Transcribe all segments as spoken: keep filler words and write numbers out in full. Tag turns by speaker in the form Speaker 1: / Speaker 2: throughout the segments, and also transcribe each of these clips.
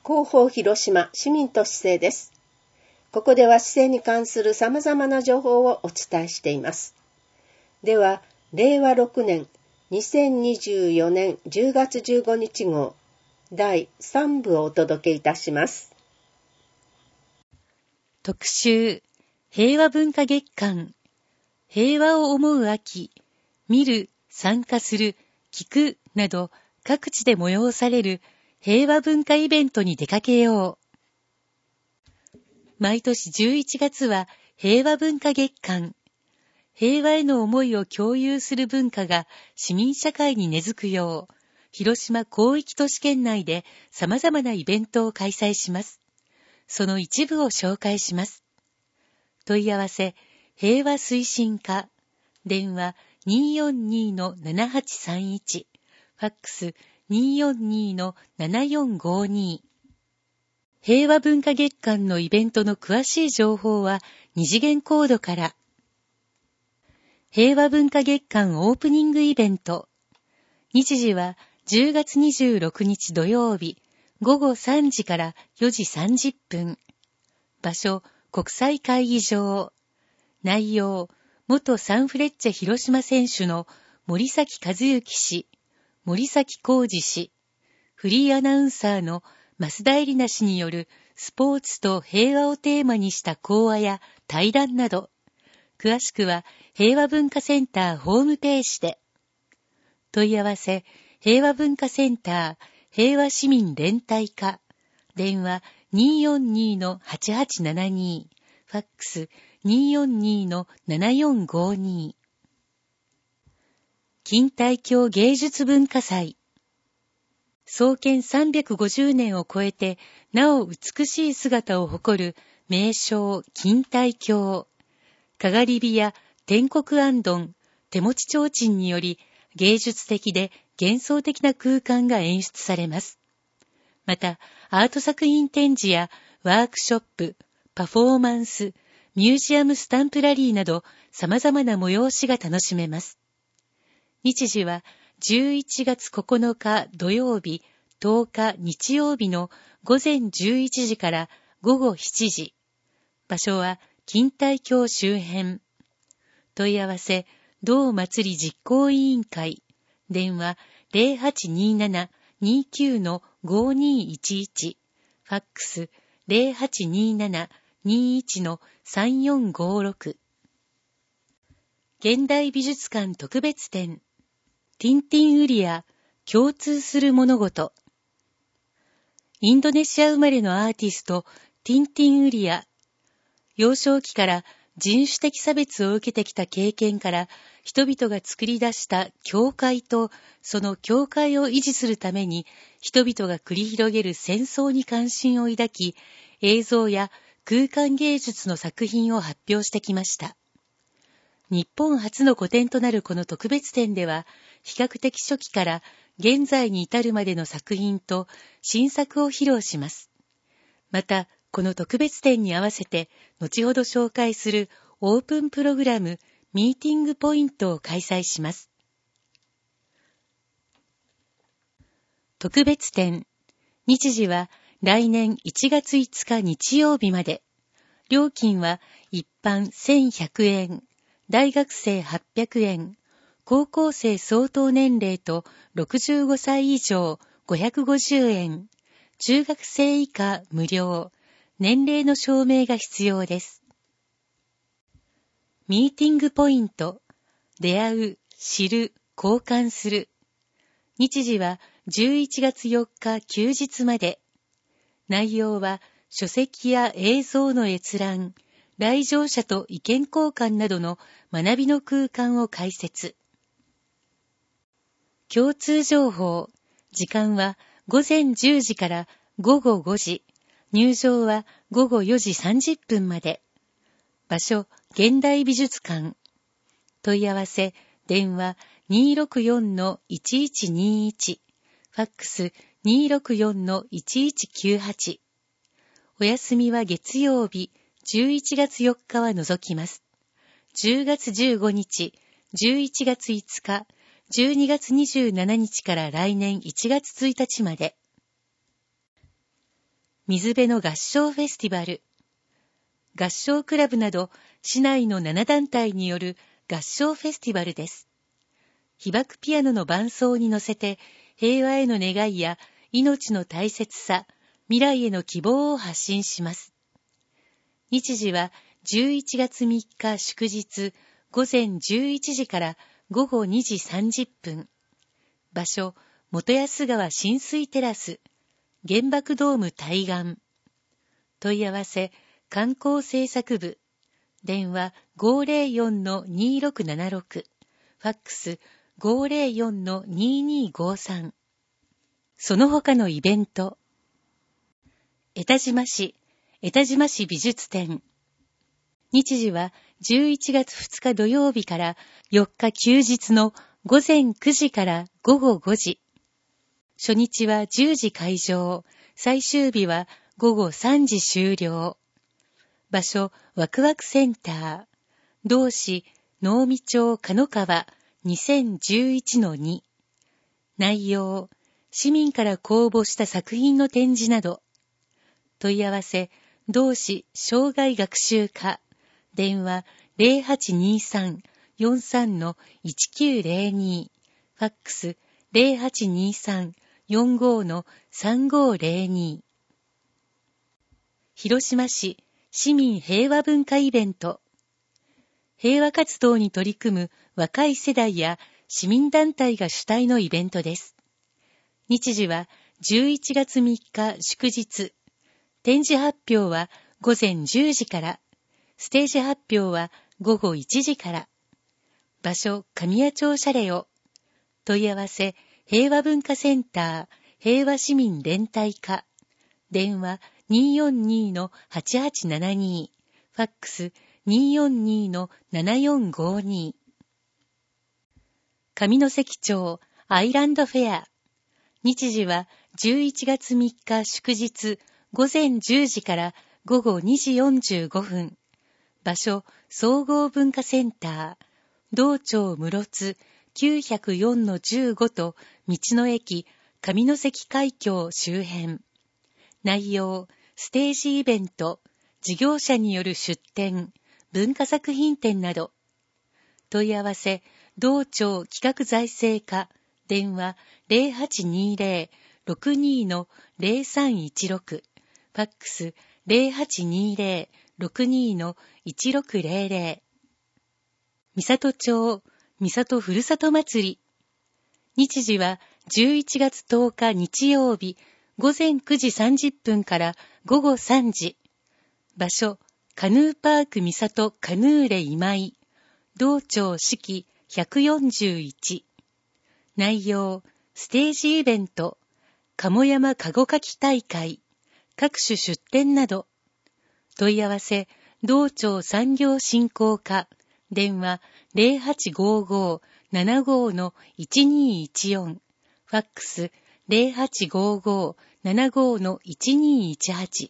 Speaker 1: 広報広島市民と市政です。ここでは市政に関する様々な情報をお伝えしています。では、れいわろくねんにせんにじゅうよねんじゅうがつじゅうごにち号だいさんぶをお届けいたします。
Speaker 2: 特集、平和文化月間、平和を思う秋、見る、参加する、聞くなど各地で催される平和文化イベントに出かけよう。毎年じゅういちがつは平和文化月間。平和への思いを共有する文化が市民社会に根付くよう、広島広域都市圏内で様々なイベントを開催します。その一部を紹介します。問い合わせ、平和推進課、電話 にーよんにーのななはちさんいち、ファックス にーよんにーのななよんごに。平和文化月間のイベントの詳しい情報は二次元コードから。平和文化月間オープニングイベント。日時はじゅうがつにじゅうろくにち土曜日、ごごさんじからよじさんじゅっぷん。場所、国際会議場。内容、元サンフレッチェ広島選手の森崎和幸氏、森崎浩二氏、フリーアナウンサーの増田絵里奈氏によるスポーツと平和をテーマにした講話や対談など、詳しくは平和文化センターホームページで。問い合わせ、平和文化センター平和市民連帯課、電話 にーよんにーのはちはちななに、ファックス にーよんにーのななよんごに。錦帯橋芸術文化祭。創建さんびゃくごじゅうねんを超えてなお美しい姿を誇る名勝錦帯橋。かがり火や天国行燈、手持ち提灯により芸術的で幻想的な空間が演出されます。また、アート作品展示やワークショップ、パフォーマンス、ミュージアムスタンプラリーなど様々な催しが楽しめます。日時はじゅういちがつここのか土曜日、とおか日曜日のごぜんじゅういちじからごごしちじ。場所は錦帯橋周辺。問い合わせ、同祭り実行委員会。電話 ゼロはちにーななにーきゅうのごにーいちいち。ファックス ゼロはちにーななにーいちのさんよんごろく。現代美術館特別展。ティンティンウリア、共通する物事。インドネシア生まれのアーティスト、ティンティンウリア。幼少期から人種的差別を受けてきた経験から、人々が作り出した教会と、その教会を維持するために、人々が繰り広げる戦争に関心を抱き、映像や空間芸術の作品を発表してきました。日本初の個展となるこの特別展では、比較的初期から現在に至るまでの作品と新作を披露します。また、この特別展に合わせて、後ほど紹介するオープンプログラム、ミーティングポイントを開催します。特別展。日時は来年いちがついつか日曜日まで。料金は一般せんひゃくえん。大学生はっぴゃくえん、高校生相当年齢とろくじゅうごさい以上ごひゃくごじゅうえん、中学生以下無料、年齢の証明が必要です。ミーティングポイント、出会う、知る、交換する。日時はじゅういちがつよっか休日まで。内容は書籍や映像の閲覧、来場者と意見交換などの学びの空間を開設。共通情報。時間はごぜんじゅうじからごごごじ。入場はごごよじさんじゅっぷんまで。場所、現代美術館。問い合わせ、電話 にーろくよんのいちいちにいち。ファックス にーろくよんのいちいちきゅうはち。お休みは月曜日。じゅういちがつよっかは除きます。じゅうがつじゅうごにち、じゅういちがついつか、じゅうにがつにじゅうしちにちから来年いちがつついたちまで。 水辺の合唱フェスティバル、合唱クラブなど市内のなな団体による合唱フェスティバルです。被爆ピアノの伴奏に乗せて平和への願いや命の大切さ、未来への希望を発信します。日時はじゅういちがつみっか祝日午前じゅういちじから午後にじさんじゅっぷん。場所、元安川親水テラス、原爆ドーム対岸。問い合わせ、観光政策部。電話 ごーぜろよんのにーろくななろく。ファックス ごーぜろよんのにーにーごさん。その他のイベント。江田島市、江田島市美術展。日時はじゅういちがつふつか土曜日からよっか休日の午前くじから午後ごじ。初日はじゅうじ開場、最終日は午後さんじ終了。場所、ワクワクセンター。同市、能美町鹿川 にせんじゅういちのに。内容、市民から公募した作品の展示など。問い合わせ、同市障害学習課。電話 ゼロはちにさんよんさんのいちきゅうゼロに。ファックス ゼロはちにさんよんごのさんごゼロに。広島市市民平和文化イベント。平和活動に取り組む若い世代や市民団体が主体のイベントです。日時はじゅういちがつみっか祝日。展示発表は午前じゅうじから、ステージ発表は午後いちじから。場所、神谷町シャレオ。問い合わせ、平和文化センター、平和市民連帯課。電話 にーよんにのはちはちななに。ファックス にーよんにのななよんごに。上関町アイランドフェア。日時はじゅういちがつみっか祝日午前じゅうじから午後にじよんじゅうごふん。場所、総合文化センター、道庁室津 きゅうぜろよんのじゅうご と道の駅上関海峡周辺。内容、ステージイベント、事業者による出展、文化作品展など。問い合わせ、道庁企画財政課、電話 ゼロはちにゼロ ろくにのゼロさんいちろく。ファックス ゼロはちにゼロ ろくにのいちろくゼロゼロ。三郷町三郷ふるさと祭り。日時はじゅういちがつとおか日曜日午前くじさんじゅっぷんから午後さんじ。場所、カヌーパーク三郷カヌーレ今井。道庁式ひゃくよんじゅういち。内容、ステージイベント、鴨山かごかき大会、各種出展など。問い合わせ、道庁産業振興課、電話 ゼロはちごごななごのいちにいちよん。ファックス ゼロはちごごななごのいちにいちはち。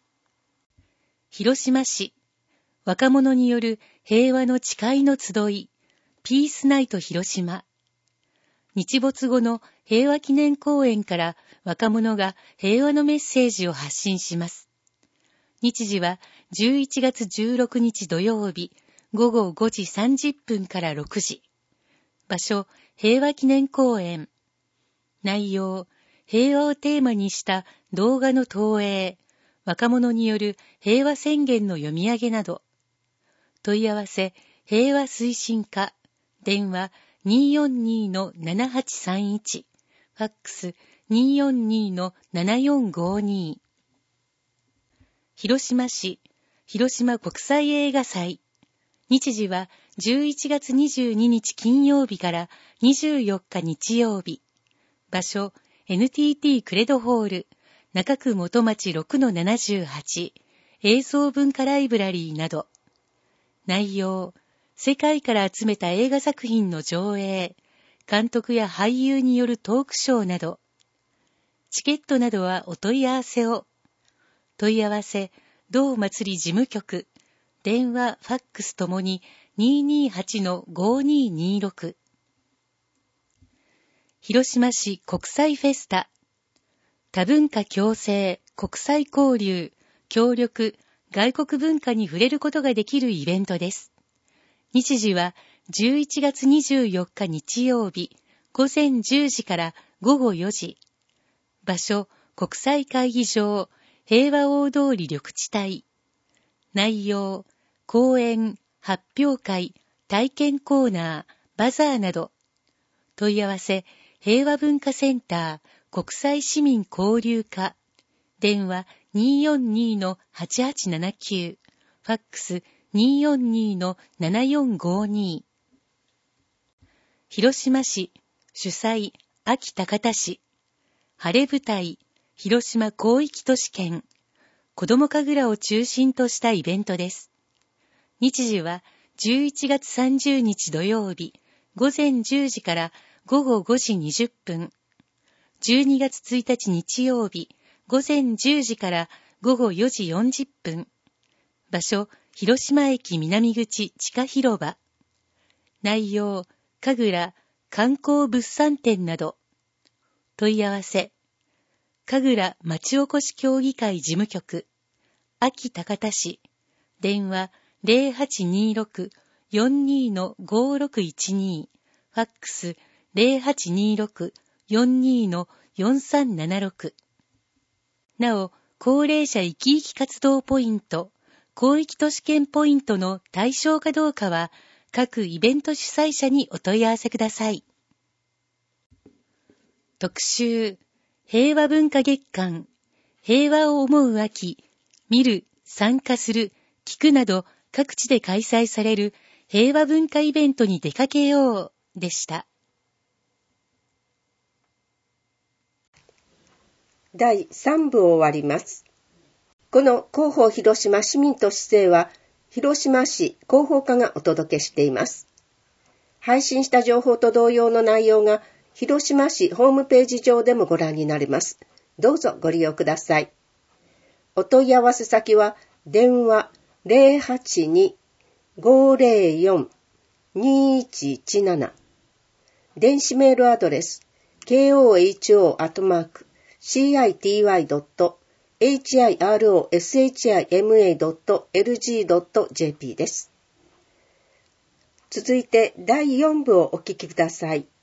Speaker 2: 広島市、若者による平和の誓いの集い、ピースナイト広島。日没後の平和記念公園から若者が平和のメッセージを発信します。日時はじゅういちがつじゅうろくにち土曜日午後ごじさんじゅっぷんからろくじ。場所、平和記念公園。内容、平和をテーマにした動画の投影、若者による平和宣言の読み上げなど。問い合わせ、平和推進課、電話 にーよんにのななはちさんいち、ファックス にーよんにのななよんごに。広島市、広島国際映画祭。日時はじゅういちがつにじゅうににち金曜日からにじゅうよっか日曜日。場所、エヌティーティー クレドホール、中区元町 ろくのななじゅうはち、映像文化ライブラリーなど。内容、世界から集めた映画作品の上映、監督や俳優によるトークショーなど。チケットなどはお問い合わせを。問い合わせ、同祭り事務局、電話、ファックスともに にーにーはちのごにーにーろく。広島市国際フェスタ、多文化共生国際交流、協力、外国文化に触れることができるイベントです。日時はじゅういちがつにじゅうよっか日曜日、ごぜんじゅうじからごごよじ。場所、国際会議場、平和大通り緑地帯。内容、講演、発表会、体験コーナー、バザーなど。問い合わせ、平和文化センター、国際市民交流課。電話 にーよんにーのはちはちななきゅう。ファックス にーよんにーのななよんごに。広島市、主催、安芸高田市。晴れ舞台、広島広域都市圏。子ども神楽を中心としたイベントです。日時はじゅういちがつさんじゅうにち土曜日、ごぜんじゅうじからごごごじにじゅっぷん。じゅうにがつついたち日曜日、ごぜんじゅうじからごごよじよんじゅっぷん。場所、広島駅南口地下広場。内容、神楽、観光物産展など。問い合わせ、神楽町おこし協議会事務局、安芸高田市、電話 ゼロはちにーろく よんにーのごろくいちに、ファックス ゼロはちにーろく よんにーのよんさんななろく。なお、高齢者生き生き活動ポイント、広域都市圏ポイントの対象かどうかは、各イベント主催者にお問い合わせください。特集、平和文化月間、平和を思う秋、見る、参加する、聞くなど各地で開催される平和文化イベントに出かけようでした。
Speaker 1: だいさん部を終わります。この広報広島市民と市政は広島市広報課がお届けしています。配信した情報と同様の内容が広島市ホームページ上でもご覧になれます。どうぞご利用ください。お問い合わせ先は電話 ゼロはちにーごーぜろよんにーいちいちなな、電子メールアドレス ケーオーエイチオー アットマーク シーアイティーワイ ドット エイチアイアールオーエスエイチアイエムエー ドット エルジー ドット ジェーピー です。続いてだいよん部をお聞きください。